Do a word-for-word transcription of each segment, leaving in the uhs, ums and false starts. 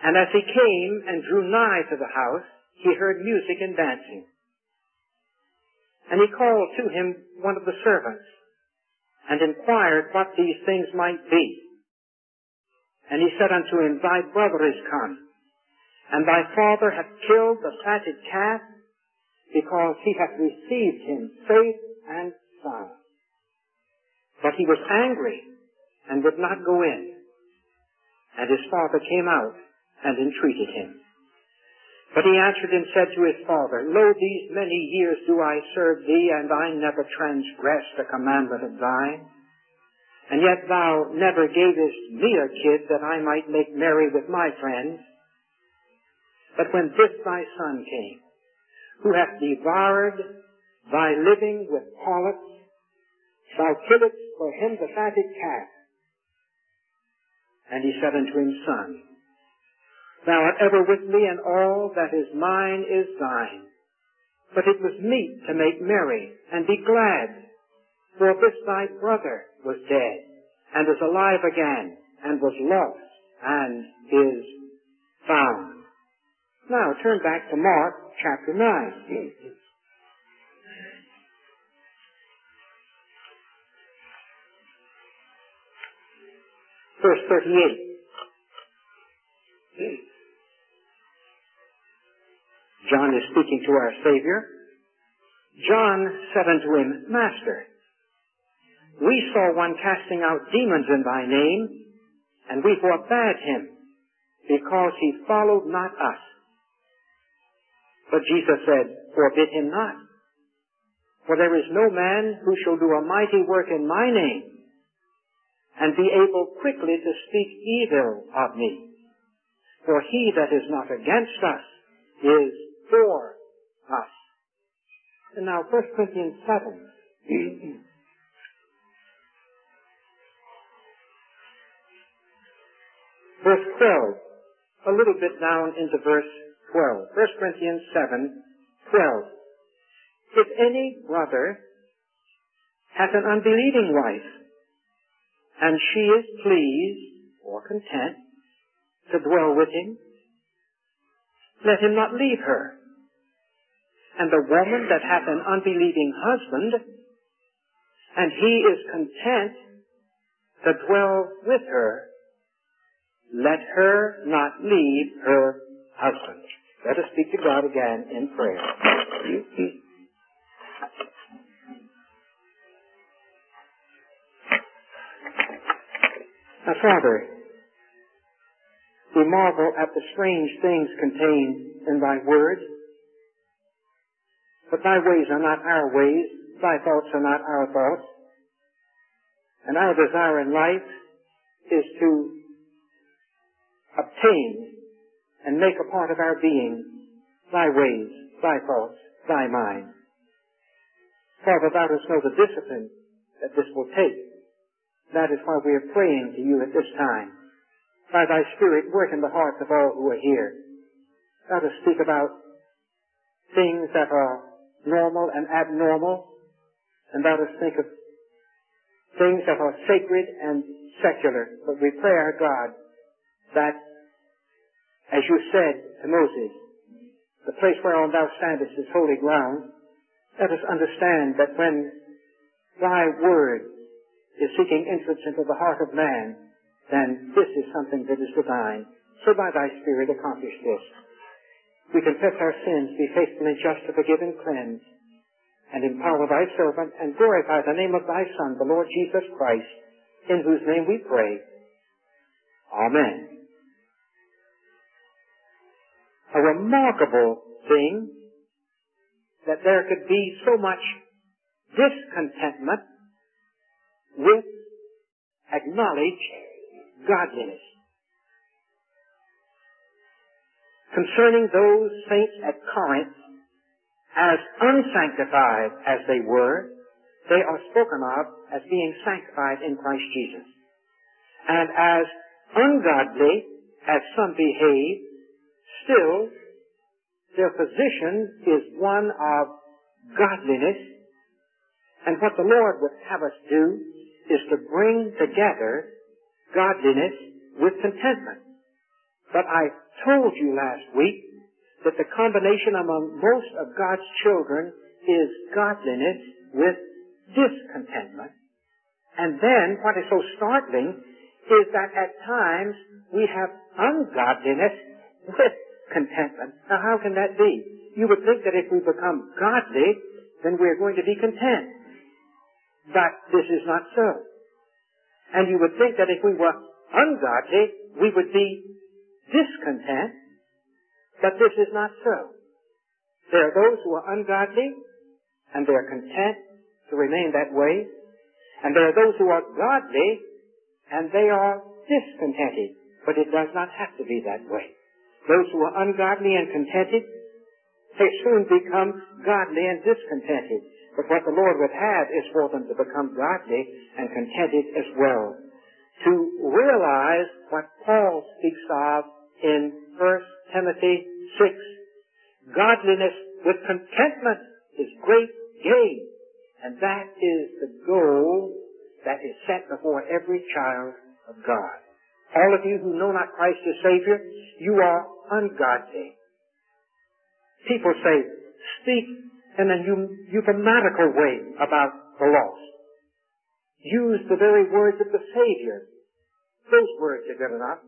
And as he came and drew nigh to the house, he heard music and dancing. And he called to him one of the servants, and inquired what these things might be. And he said unto him, Thy brother is come, and thy father hath killed the fatted calf, because he hath received him safe and sound. But he was angry, and would not go in. And his father came out, and entreated him. But he answered and said to his father, Lo, these many years do I serve thee, and I never transgressed a commandment of thine. And yet thou never gavest me a kid that I might make merry with my friends. But when this thy son came, who hath devoured thy living with harlots, thou killedst for him the fatted calf. And he said unto him, Son, thou art ever with me, and all that is mine is thine. But it was meet to make merry, and be glad, for this thy brother was dead, and is alive again, and was lost, and is found. Now turn back to Mark chapter nine. Verse thirty-eight. John is speaking to our Savior. John said unto him, Master, we saw one casting out demons in thy name, and we forbade him, because he followed not us. But Jesus said, Forbid him not. For there is no man who shall do a mighty work in my name, and be able quickly to speak evil of me. For he that is not against us is for us. And now First Corinthians seven. Verse twelve. A little bit down into verse twelve. First Corinthians seven, twelve. If any brother hath an unbelieving wife, and she is pleased or content to dwell with him, let him not leave her. And the woman that hath an unbelieving husband, and he is content to dwell with her, let her not leave her husband. Let us speak to God again in prayer. Now, Father, we marvel at the strange things contained in thy word, but thy ways are not our ways, thy thoughts are not our thoughts, and our desire in life is to obtain and make a part of our being thy ways, thy thoughts, thy mind. Father, thou dost know the discipline that this will take. That is why we are praying to you at this time. By thy Spirit, work in the hearts of all who are here. Thou dost speak about things that are normal and abnormal, and thou dost think of things that are sacred and secular. But we pray, our God, that, as you said to Moses, the place whereon thou standest is holy ground. Let us understand that when thy word is seeking entrance into the heart of man, then this is something that is divine. So by thy Spirit accomplish this. We confess our sins, be faithful and just to forgive and cleanse, and empower thy servant, and glorify the name of thy Son, the Lord Jesus Christ, in whose name we pray. Amen. A remarkable thing that there could be so much discontentment with acknowledged godliness. Concerning those saints at Corinth, as unsanctified as they were, they are spoken of as being sanctified in Christ Jesus. And as ungodly as some behave, still their position is one of godliness. And what the Lord would have us do is to bring together godliness with contentment. But I told you last week that the combination among most of God's children is godliness with discontentment. And then what is so startling is that at times we have ungodliness with contentment. Now how can that be? You would think that if we become godly, then we're going to be content. But this is not so. And you would think that if we were ungodly, we would be discontent. But this is not so. There are those who are ungodly, and they're content to remain that way. And there are those who are godly, and they are discontented. But it does not have to be that way. Those who are ungodly and contented, they soon become godly and discontented. But what the Lord would have is for them to become godly and contented as well. To realize what Paul speaks of in First Timothy six, godliness with contentment is great gain. And that is the goal that is set before every child of God. All of you who know not Christ as Savior, you are ungodly. People say, speak in a euphematical way about the lost. Use the very words of the Savior. Those words are good enough.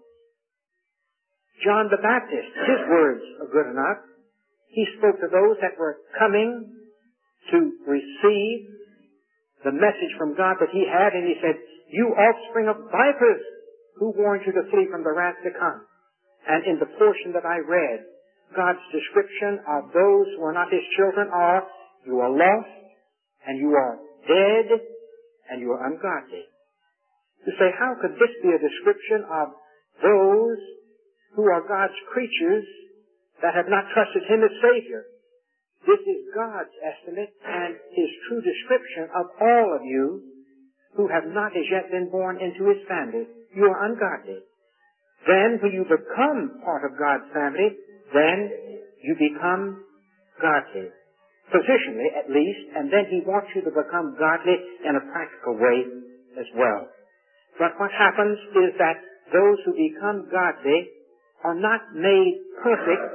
John the Baptist, his words are good enough. He spoke to those that were coming to receive the message from God that he had, and he said, you offspring of vipers, who warned you to flee from the wrath to come? And in the portion that I read, God's description of those who are not his children are, you are lost, and you are dead, and you are ungodly. You say, how could this be a description of those who are God's creatures that have not trusted him as Savior? This is God's estimate and his true description of all of you who have not as yet been born into his family. You are ungodly. Then when you become part of God's family, then you become godly. Positionally, at least, and then he wants you to become godly in a practical way as well. But what happens is that those who become godly are not made perfect,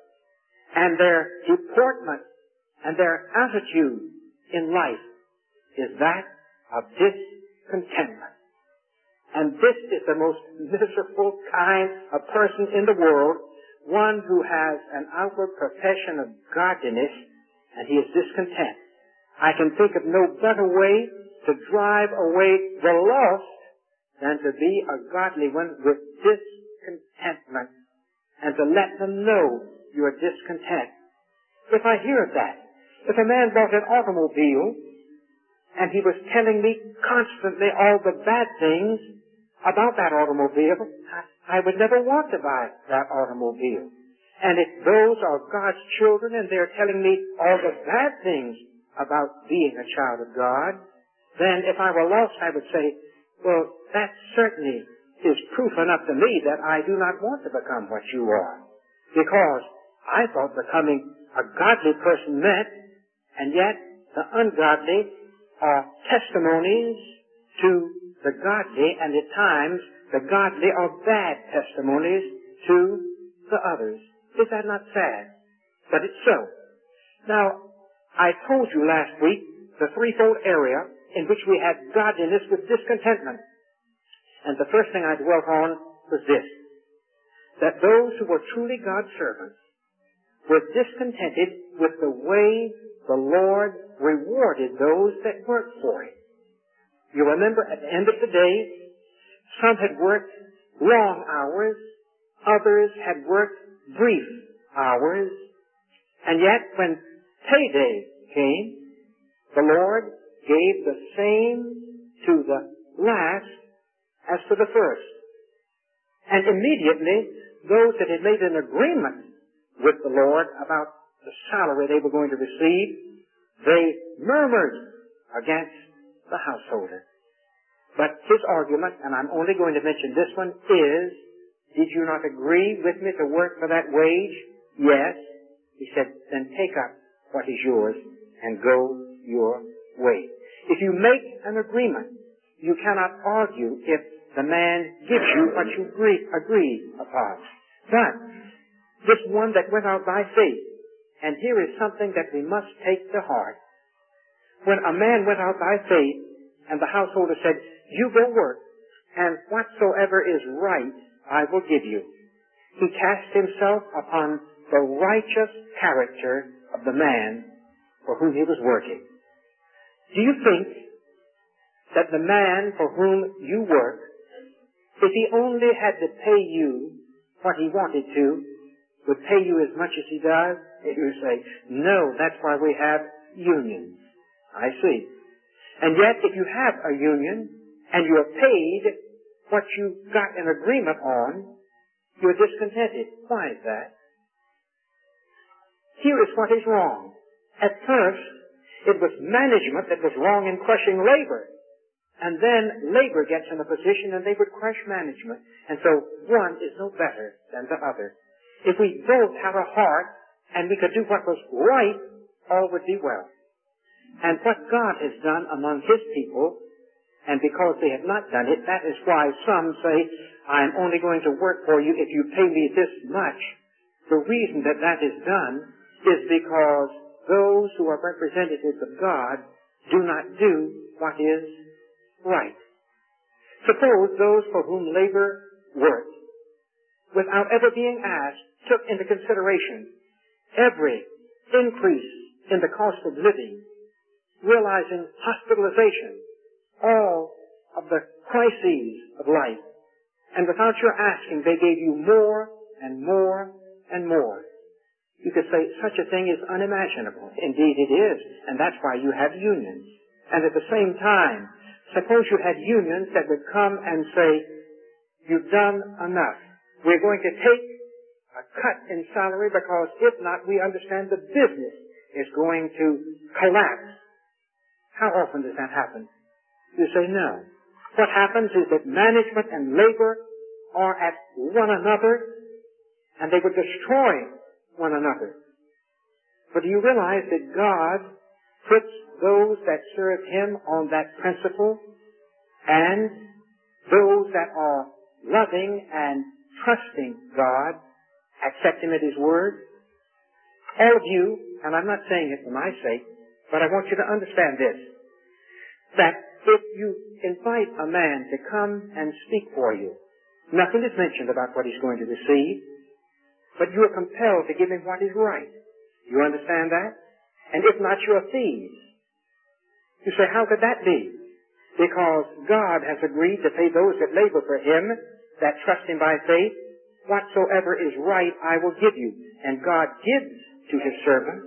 and their deportment and their attitude in life is that of discontentment. And this is the most miserable kind of person in the world, one who has an outward profession of godliness, and he is discontent. I can think of no better way to drive away the lost than to be a godly one with discontentment, and to let them know you are discontent. If I hear of that, if a man bought an automobile, and he was telling me constantly all the bad things about that automobile, I, I would never want to buy that automobile. And if those are God's children and they're telling me all the bad things about being a child of God, then if I were lost, I would say, well, that certainly is proof enough to me that I do not want to become what you are. Because I thought becoming a godly person meant, and yet the ungodly are testimonies to the godly, and at times the godly are bad testimonies to the others. Is that not sad? But it's so. Now, I told you last week the threefold area in which we had godliness with discontentment. And the first thing I dwelt on was this, that those who were truly God's servants were discontented with the way the Lord rewarded those that worked for him. You remember at the end of the day, some had worked long hours, others had worked brief hours, and yet when payday came, the Lord gave the same to the last as to the first. And immediately, those that had made an agreement with the Lord about the salary they were going to receive, they murmured against the householder. But his argument, and I'm only going to mention this one, is, did you not agree with me to work for that wage? Yes. He said, then take up what is yours and go your way. If you make an agreement, you cannot argue if the man gives you what you agree, agree upon. But This one that went out by faith. And here is something that we must take to heart. When a man went out by faith, and the householder said, you go work, and whatsoever is right, I will give you. He cast himself upon the righteous character of the man for whom he was working. Do you think that the man for whom you work, if he only had to pay you what he wanted to, would pay you as much as he does? You say, no, that's why we have unions. I see. And yet, if you have a union, and you are paid what you got an agreement on, you're discontented. Why is that? Here is what is wrong. At first, it was management that was wrong in crushing labor. And then labor gets in a position and they would crush management. And so one is no better than the other. If we both had a heart and we could do what was right, all would be well. And what God has done among His people, and because they have not done it, that is why some say, I'm only going to work for you if you pay me this much. The reason that that is done is because those who are representatives of God do not do what is right. Suppose those for whom labor worked, without ever being asked, took into consideration every increase in the cost of living, realizing hospitalization, all of the crises of life, and without your asking, they gave you more and more and more. You could say such a thing is unimaginable. Indeed it is, and that's why you have unions. And at the same time, suppose you had unions that would come and say, you've done enough. We're going to take a cut in salary because if not, we understand the business is going to collapse. How often does that happen? You say no. What happens is that management and labor are at one another and they would destroy one another. But do you realize that God puts those that serve Him on that principle, and those that are loving and trusting God accept Him at His word? All of you, and I'm not saying it for my sake, but I want you to understand this, that if you invite a man to come and speak for you, nothing is mentioned about what he's going to receive, but you are compelled to give him what is right. You understand that? And if not, you are thieves. You say, how could that be? Because God has agreed to pay those that labor for Him, that trust Him by faith, whatsoever is right I will give you. And God gives to His servants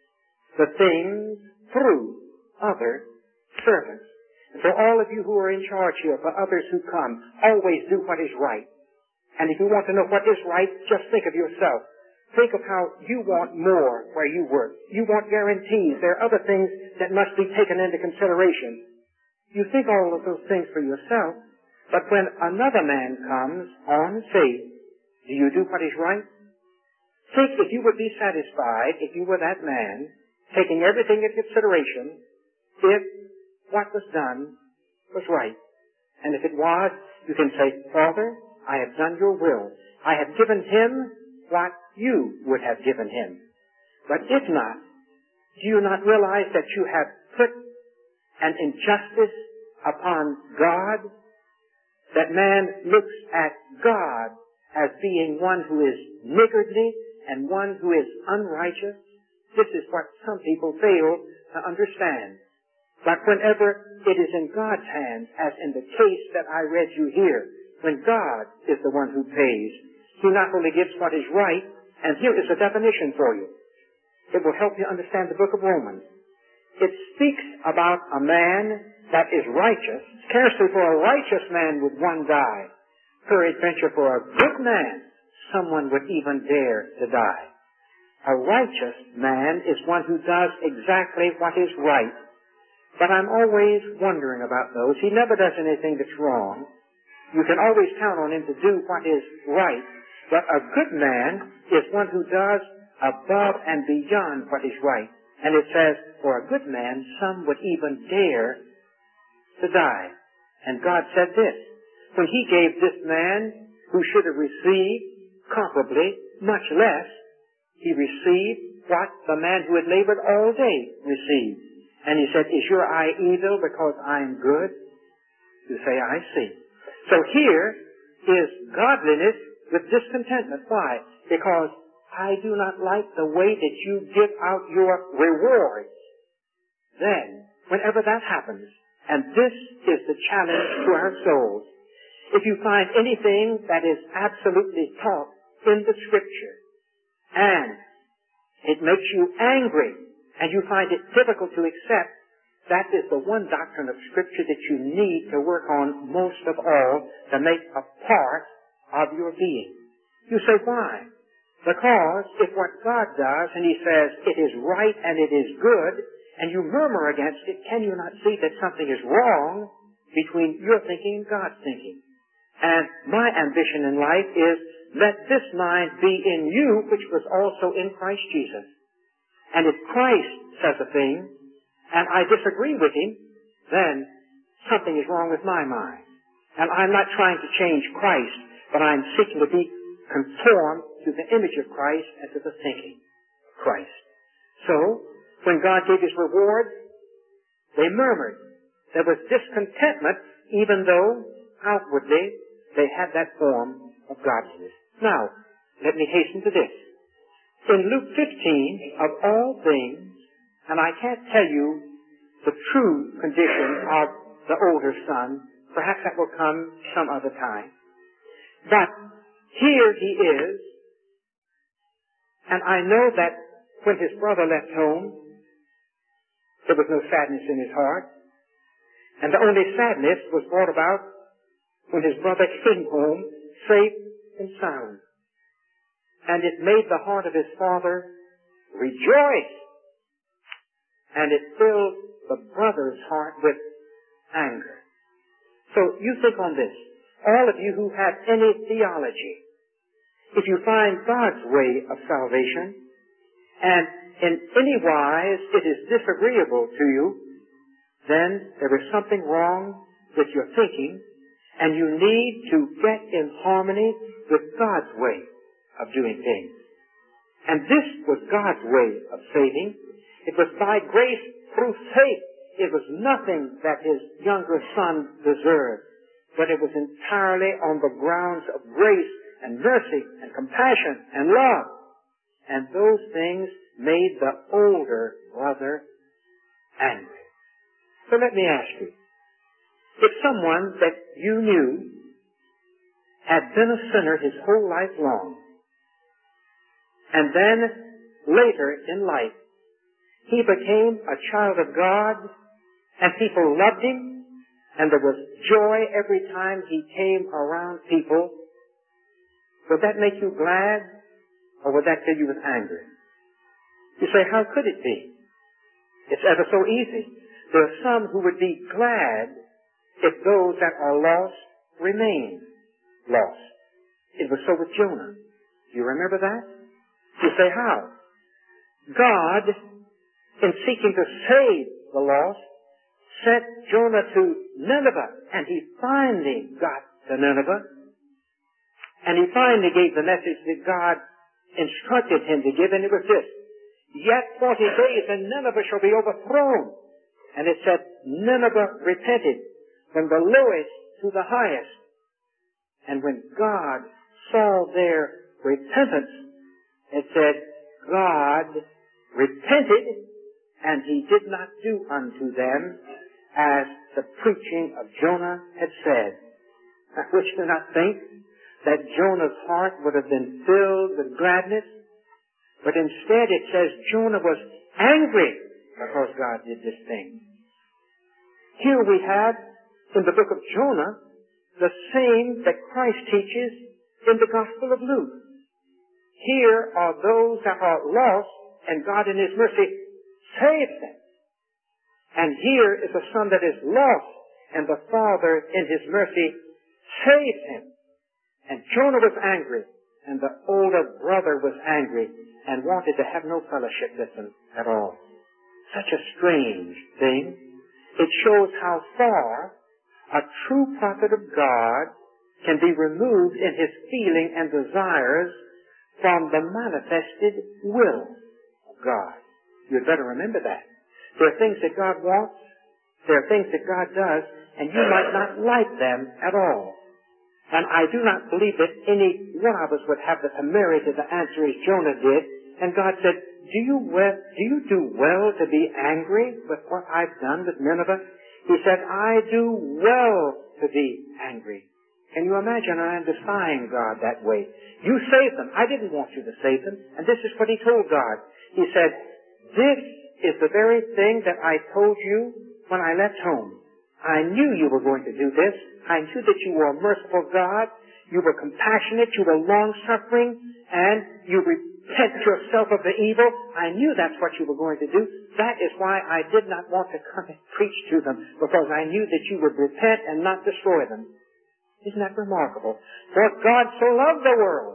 the things through other servants. And for all of you who are in charge here, for others who come, always do what is right. And if you want to know what is right, just think of yourself. Think of how you want more where you work. You want guarantees. There are other things that must be taken into consideration. You think all of those things for yourself, but when another man comes on faith, do you do what is right? Think if you would be satisfied, if you were that man, taking everything into consideration, if what was done was right. And if it was, you can say, Father, I have done your will. I have given him what you would have given him. But if not, do you not realize that you have put an injustice upon God? That man looks at God as being one who is niggardly and one who is unrighteous. This is what some people fail to understand. But whenever it is in God's hands, as in the case that I read you here, when God is the one who pays, He not only gives what is right, and here is a definition for you. It will help you understand the book of Romans. It speaks about a man that is righteous. Scarcely for a righteous man would one die. Peradventure for a good man, someone would even dare to die. A righteous man is one who does exactly what is right. But I'm always wondering about those. He never does anything that's wrong. You can always count on him to do what is right. But a good man is one who does above and beyond what is right. And it says, for a good man, some would even dare to die. And God said this, when He gave this man, who should have received comparably much less, he received what the man who had labored all day received. And he said, is your eye evil because I'm good? You say, I see. So here is godliness with discontentment. Why? Because I do not like the way that you give out your rewards. Then, whenever that happens, and this is the challenge to our souls, if you find anything that is absolutely taught in the Scripture, and it makes you angry, and you find it difficult to accept, that is the one doctrine of Scripture that you need to work on most of all to make a part of your being. You say, why? Because if what God does, and He says, it is right and it is good, and you murmur against it, can you not see that something is wrong between your thinking and God's thinking? And my ambition in life is, let this mind be in you, which was also in Christ Jesus. And if Christ says a thing, and I disagree with Him, then something is wrong with my mind. And I'm not trying to change Christ, but I'm seeking to be conformed to the image of Christ and to the thinking of Christ. So, when God gave His reward, they murmured. There was discontentment, even though outwardly they had that form of godliness. Now, let me hasten to this. In Luke fifteen, of all things, and I can't tell you the true condition of the older son, perhaps that will come some other time. But here he is, and I know that when his brother left home, there was no sadness in his heart. And the only sadness was brought about when his brother came home safe and sound. And it made the heart of his father rejoice. And it filled the brother's heart with anger. So you think on this. All of you who have any theology, if you find God's way of salvation, and in any wise it is disagreeable to you, then there is something wrong with your thinking, and you need to get in harmony with God's way of doing things. And this was God's way of saving. It was by grace through faith. It was nothing that his younger son deserved, but it was entirely on the grounds of grace and mercy and compassion and love. And those things made the older brother angry. So let me ask you, if someone that you knew had been a sinner his whole life long, and then later in life he became a child of God, and people loved him, and there was joy every time he came around people, would that make you glad, or would that fill you with anger? You say, how could it be? It's ever so easy. There are some who would be glad if those that are lost remain lost. It was so with Jonah. Do you remember that? You say, how? God, in seeking to save the lost, sent Jonah to Nineveh, and he finally got to Nineveh, and he finally gave the message that God instructed him to give, and it was this: yet forty days and Nineveh shall be overthrown. And it said, Nineveh repented from the lowest to the highest. And when God saw their repentance, it said, God repented, and he did not do unto them as the preaching of Jonah had said. I wish to not think that Jonah's heart would have been filled with gladness, but instead it says Jonah was angry because God did this thing. Here we have in the book of Jonah the same that Christ teaches in the Gospel of Luke. Here are those that are lost, and God in His mercy saved them. And here is a son that is lost, and the Father in His mercy saved him. And Jonah was angry, and the older brother was angry, and wanted to have no fellowship with them at all. Such a strange thing. It shows how far a true prophet of God can be removed in his feeling and desires from the manifested will of God. You'd better remember that. There are things that God wants, there are things that God does, and you might not like them at all. And I do not believe that any one of us would have the temerity to answer as Jonah did. And God said, do you, well, do you do well to be angry with what I've done with Nineveh? He said, I do well to be angry. Can you imagine? I am defying God that way. You saved them. I didn't want you to save them. And this is what he told God. He said, this is the very thing that I told you when I left home. I knew you were going to do this. I knew that you were a merciful God. You were compassionate. You were long-suffering. And you repent yourself of the evil. I knew that's what you were going to do. That is why I did not want to come and preach to them, because I knew that you would repent and not destroy them. Isn't that remarkable? For God so loved the world.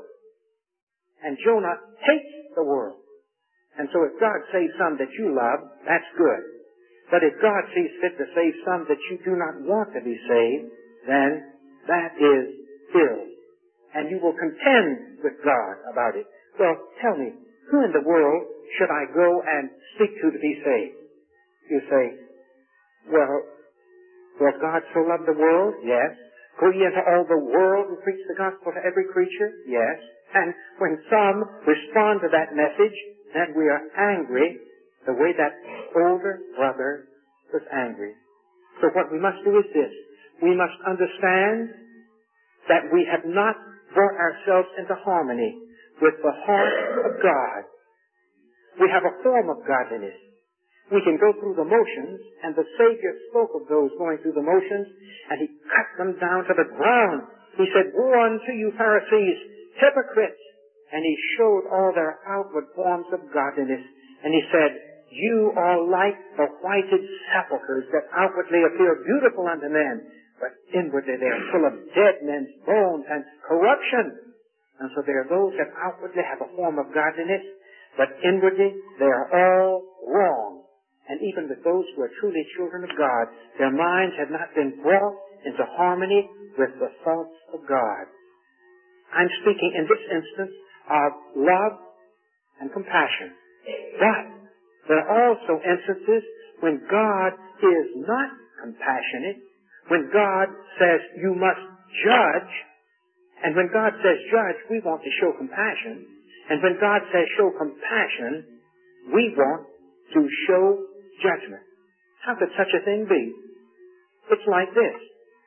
And Jonah hates the world. And so if God saves some that you love, that's good. But if God sees fit to save some that you do not want to be saved, then that is ill. And you will contend with God about it. Well, tell me, who in the world should I go and speak to to be saved? You say, well, does God so love the world? Yes. Go ye into all the world and preach the gospel to every creature? Yes. And when some respond to that message, then we are angry the way that older brother was angry. So what we must do is this. We must understand that we have not brought ourselves into harmony with the heart of God. We have a form of godliness. We can go through the motions, and the Savior spoke of those going through the motions, and he cut them down to the ground. He said, woe unto you, Pharisees, hypocrites! And he showed all their outward forms of godliness. And he said, you are like the whited sepulchres that outwardly appear beautiful unto men, but inwardly they are full of dead men's bones and corruption. And so there are those that outwardly have a form of godliness, but inwardly they are all wrong. And even with those who are truly children of God, their minds have not been brought into harmony with the thoughts of God. I'm speaking in this instance of love and compassion. But there are also instances when God is not compassionate, when God says you must judge, and when God says judge, we want to show compassion, and when God says show compassion, we want to show judgment. How could such a thing be? It's like this.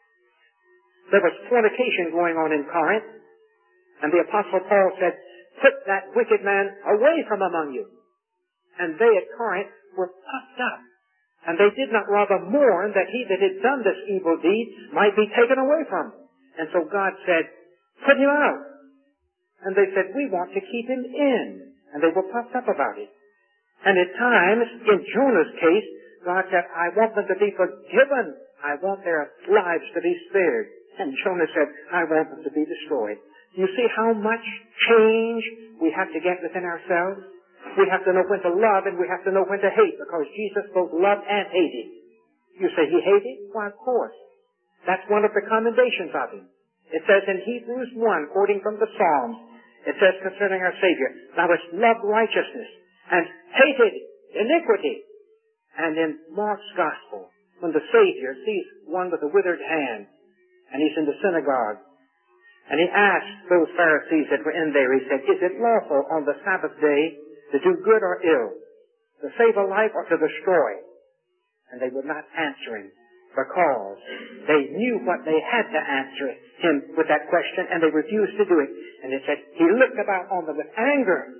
There was fornication going on in Corinth, and the Apostle Paul said, put that wicked man away from among you. And they at Corinth were puffed up, and they did not rather mourn that he that had done this evil deed might be taken away from them. And so God said, put him out. And they said, we want to keep him in. And they were puffed up about it. And at times, in Jonah's case, God said, I want them to be forgiven. I want their lives to be spared. And Jonah said, I want them to be destroyed. You see how much change we have to get within ourselves? We have to know when to love and we have to know when to hate, because Jesus both loved and hated. You say he hated? Why, of course. That's one of the commendations of him. It says in Hebrews one, quoting from the Psalms, it says concerning our Savior, thou hast loved righteousness and hated iniquity. And in Mark's Gospel, when the Savior sees one with a withered hand, and he's in the synagogue, and he asked those Pharisees that were in there, he said, is it lawful on the Sabbath day to do good or ill, to save a life or to destroy? And they would not answer him, because they knew what they had to answer him with that question, and they refused to do it. And it said, he looked about on them with anger,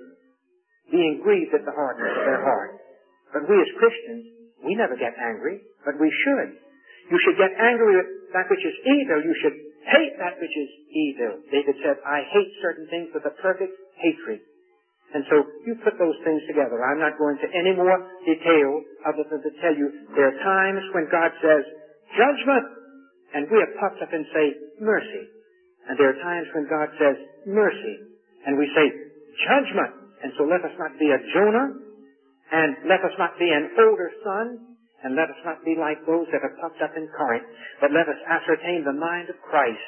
being grieved at the hardness of their heart. But we as Christians, we never get angry, but we should. You should get angry with that which is evil. You should hate that which is evil. David said, I hate certain things with a perfect hatred. And so you put those things together. I'm not going to any more detail other than to tell you there are times when God says, judgment, and we are puffed up and say, mercy. And there are times when God says, mercy, and we say, judgment. And so let us not be a Jonah, and let us not be an older son, and let us not be like those that are puffed up in Corinth, but let us ascertain the mind of Christ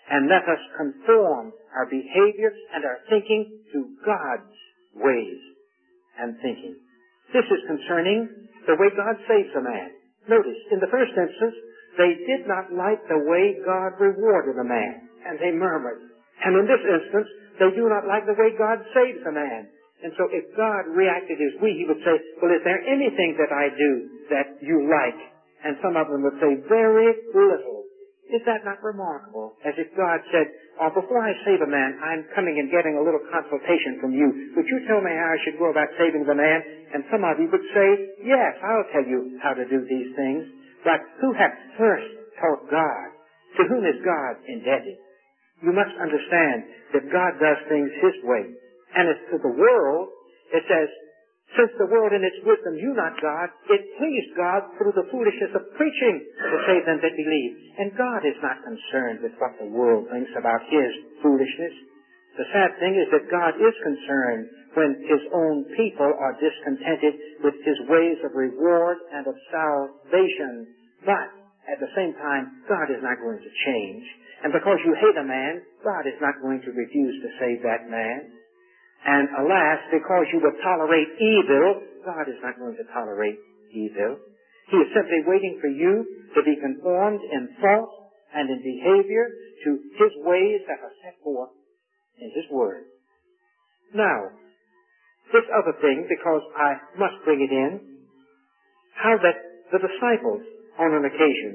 and let us conform our behaviors and our thinking to God's ways and thinking. This is concerning the way God saves a man. Notice, in the first instance, they did not like the way God rewarded a man, and they murmured. And in this instance, they do not like the way God saves a man. And so if God reacted as we, He would say, well, is there anything that I do that you like? And some of them would say, very little. Is that not remarkable? As if God said, oh, before I save a man, I'm coming and getting a little consultation from you. Would you tell me how I should go about saving the man? And some of you would say, yes, I'll tell you how to do these things. But who hath first taught God? To whom is God indebted? You must understand that God does things His way. And as to the world, it says, since the world in its wisdom knew not God, it pleased God through the foolishness of preaching to save them that believe. And God is not concerned with what the world thinks about His foolishness. The sad thing is that God is concerned when His own people are discontented with His ways of reward and of salvation. But at the same time, God is not going to change. And because you hate a man, God is not going to refuse to save that man. And alas, because you would tolerate evil, God is not going to tolerate evil. He is simply waiting for you to be conformed in thought and in behavior to His ways that are set forth in His Word. Now, this other thing, because I must bring it in, how that the disciples, on an occasion,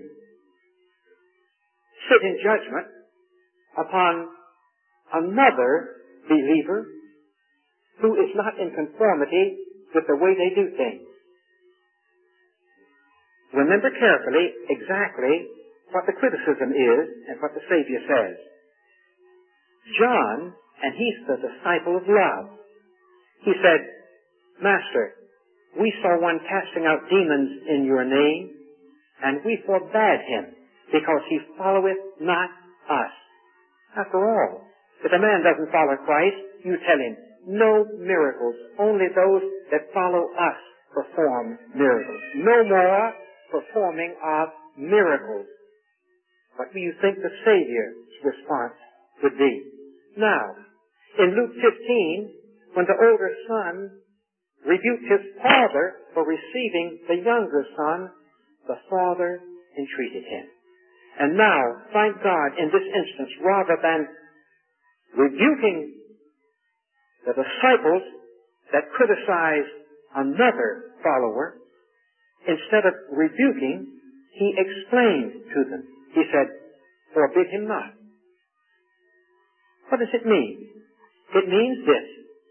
sit in judgment upon another believer who is not in conformity with the way they do things. Remember carefully exactly what the criticism is and what the Savior says. John, and he's the disciple of love, he said, Master, we saw one casting out demons in your name, and we forbade him, because he followeth not us. After all, if a man doesn't follow Christ, you tell him, no miracles. Only those that follow us perform miracles. No more performing of miracles. What do you think the Savior's response would be? Now, in Luke fifteen, when the older son rebuked his father for receiving the younger son, the father entreated him. And now, thank God, in this instance, rather than rebuking the disciples that criticized another follower, instead of rebuking, he explained to them. He said, forbid him not. What does it mean? It means this.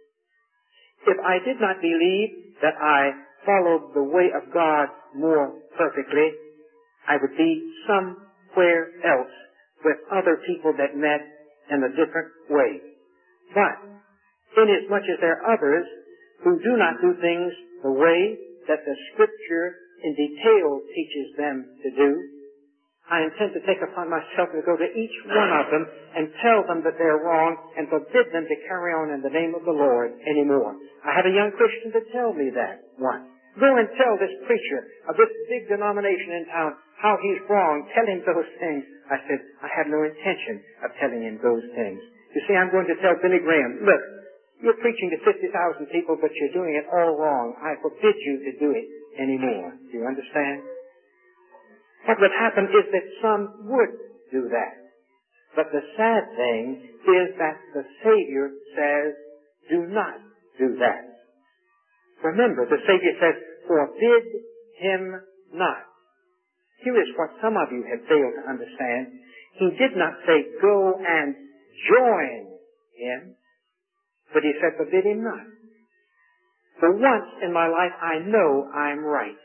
If I did not believe that I followed the way of God more perfectly, I would be somewhere else with other people that met in a different way. But inasmuch as there are others who do not do things the way that the Scripture in detail teaches them to do, I intend to take upon myself to go to each one of them and tell them that they're wrong and forbid them to carry on in the name of the Lord anymore. I had a young Christian to tell me that once. Go and tell this preacher of this big denomination in town how he's wrong. Tell him those things. I said, I had no intention of telling him those things. You see, I'm going to tell Billy Graham, look, you're preaching to fifty thousand people, but you're doing it all wrong. I forbid you to do it anymore. Do you understand? What would happen is that some would do that. But the sad thing is that the Savior says, do not do that. Remember, the Savior says, forbid him not. Here is what some of you have failed to understand. He did not say, go and join him. But he said, forbid him not. For once in my life, I know I'm right.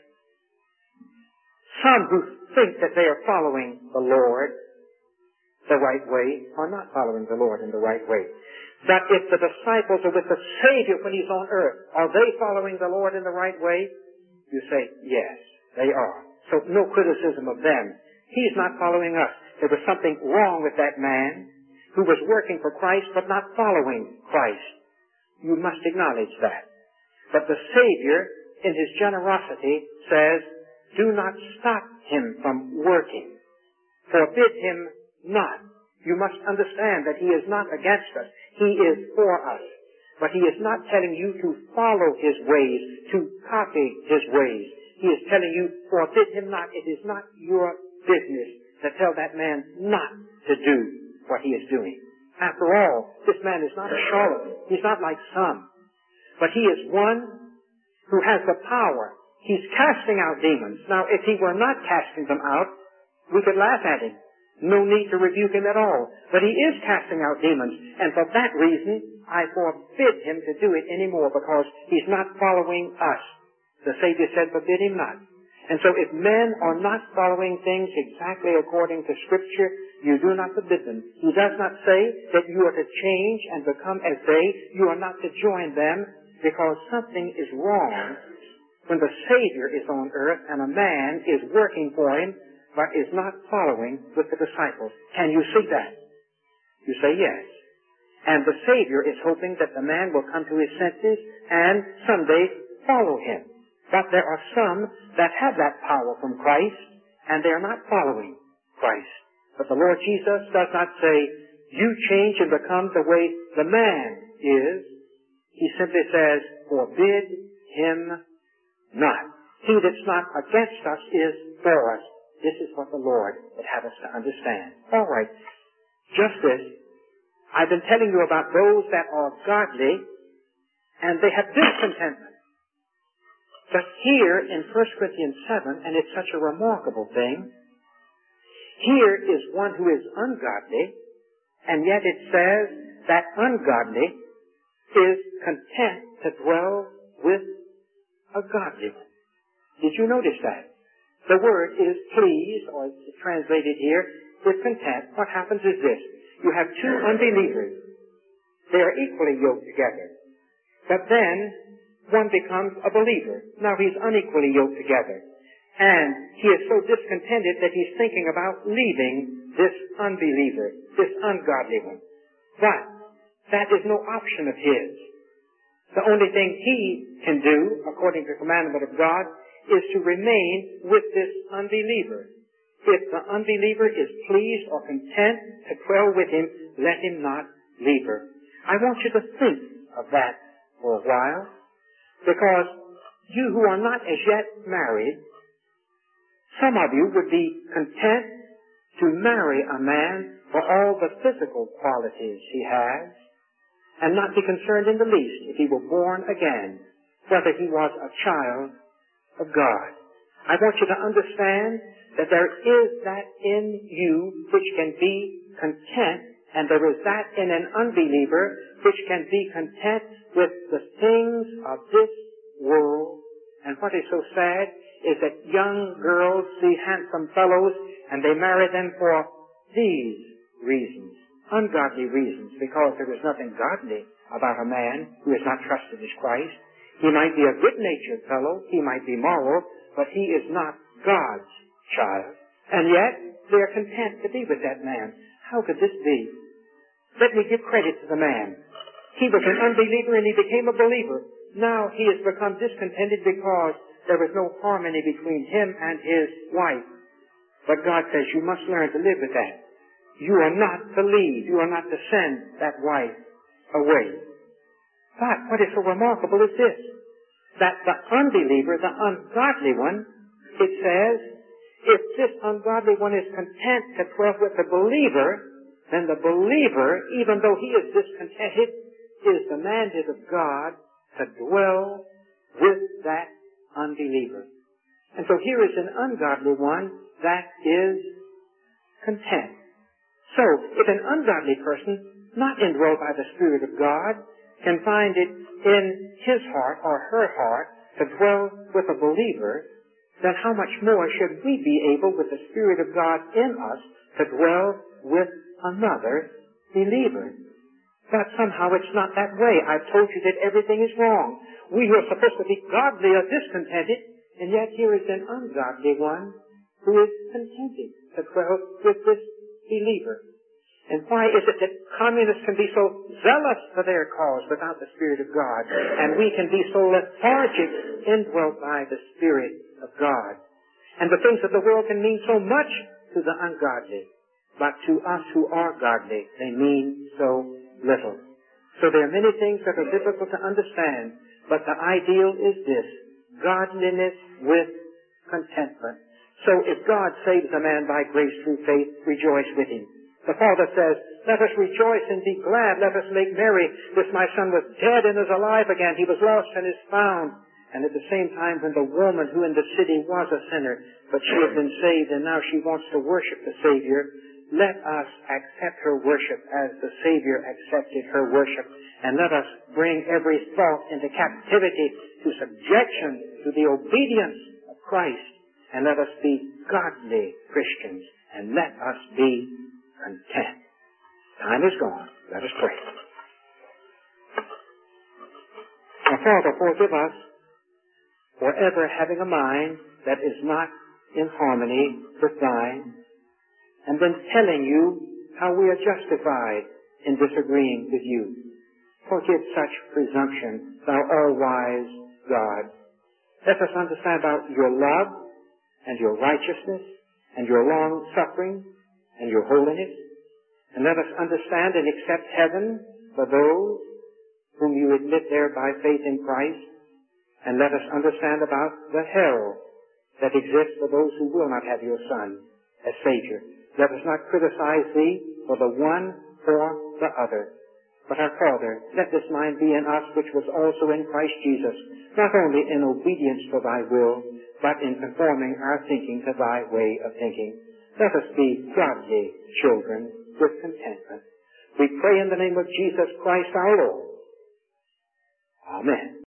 Some who think that they are following the Lord the right way are not following the Lord in the right way. But if the disciples are with the Savior when He's on earth, are they following the Lord in the right way? You say, yes, they are. So no criticism of them. He's not following us. There was something wrong with that man who was working for Christ but not following Christ. You must acknowledge that. But the Savior, in His generosity, says, do not stop him from working. Forbid him not. You must understand that He is not against us. He is for us. But He is not telling you to follow His ways, to copy His ways. He is telling you, forbid him not. It is not your business to tell that man not to do what he is doing. After all, this man is not a charlatan. He's not like some. But he is one who has the power. He's casting out demons. Now, if he were not casting them out, we could laugh at him. No need to rebuke him at all. But he is casting out demons. And for that reason, I forbid him to do it anymore, because he's not following us. The Savior said, forbid him not. And so if men are not following things exactly according to Scripture, you do not forbid them. He does not say that you are to change and become as they. You are not to join them, because something is wrong when the Savior is on earth and a man is working for him but is not following with the disciples. Can you see that? You say yes. And the Savior is hoping that the man will come to his senses and someday follow him. But there are some that have that power from Christ, and they are not following Christ. But the Lord Jesus does not say, you change and become the way the man is. He simply says, forbid him not. He that's not against us is for us. This is what the Lord would have us to understand. All right. Just this. I've been telling you about those that are godly, and they have discontentment. But here in First Corinthians seven, and it's such a remarkable thing, here is one who is ungodly, and yet it says that ungodly is content to dwell with a godly one. Did you notice that? The word is pleased, or it's translated here, with content. What happens is this. You have two unbelievers. They are equally yoked together. But then one becomes a believer. Now he's unequally yoked together. And he is so discontented that he's thinking about leaving this unbeliever, this ungodly one. But that is no option of his. The only thing he can do, according to the commandment of God, is to remain with this unbeliever. If the unbeliever is pleased or content to dwell with him, let him not leave her. I want you to think of that for a while, because you who are not as yet married, some of you would be content to marry a man for all the physical qualities he has, and not be concerned in the least if he were born again, whether he was a child of God. I want you to understand that there is that in you which can be content, and there is that in an unbeliever which can be content with the things of this world. And what is so sad is that young girls see handsome fellows and they marry them for these reasons, ungodly reasons, because there is nothing godly about a man who is not trusted as Christ. He might be a good-natured fellow, he might be moral, but he is not God's child. And yet, they are content to be with that man. How could this be? Let me give credit to the man. He was an unbeliever and he became a believer. Now he has become discontented because there was no harmony between him and his wife. But God says you must learn to live with that. You are not to leave. You are not to send that wife away. But what is so remarkable is this, that the unbeliever, the ungodly one, it says, if this ungodly one is content to dwell with the believer, then the believer, even though he is discontented, is the mandate of God to dwell with that unbeliever. And so here is an ungodly one that is content. So, if an ungodly person, not indwelled by the Spirit of God, can find it in his heart or her heart to dwell with a believer, then how much more should we be able, with the Spirit of God in us, to dwell with another believer? But somehow it's not that way. I've told you that everything is wrong. We who are supposed to be godly are discontented, and yet here is an ungodly one who is contented to dwell with this believer. And why is it that communists can be so zealous for their cause without the Spirit of God, and we can be so lethargic, indwelt by the Spirit of God? And the things of the world can mean so much to the ungodly. but to us who are godly, they mean so little. So there are many things that are difficult to understand, but the ideal is this: godliness with contentment. So if God saves a man by grace through faith, rejoice with him. The Father says, let us rejoice and be glad. Let us make merry. This my son was dead and is alive again. He was lost and is found. And at the same time, when the woman who in the city was a sinner, but she had been saved and now she wants to worship the Savior, let us accept her worship as the Savior accepted her worship. And let us bring every thought into captivity to subjection to the obedience of Christ. And let us be godly Christians. And let us be content. Time is gone. Let us pray. Our Father, forgive us for ever having a mind that is not in harmony with thine, and then telling you how we are justified in disagreeing with you. Forgive such presumption, thou all-wise God. Let us understand about your love and your righteousness and your long-suffering and your holiness. And let us understand and accept heaven for those whom you admit there by faith in Christ. And let us understand about the hell that exists for those who will not have your Son as Savior. Let us not criticize thee for the one or the other. But our Father, let this mind be in us which was also in Christ Jesus, not only in obedience to thy will, but in conforming our thinking to thy way of thinking. Let us be godly children with contentment. We pray in the name of Jesus Christ our Lord. Amen.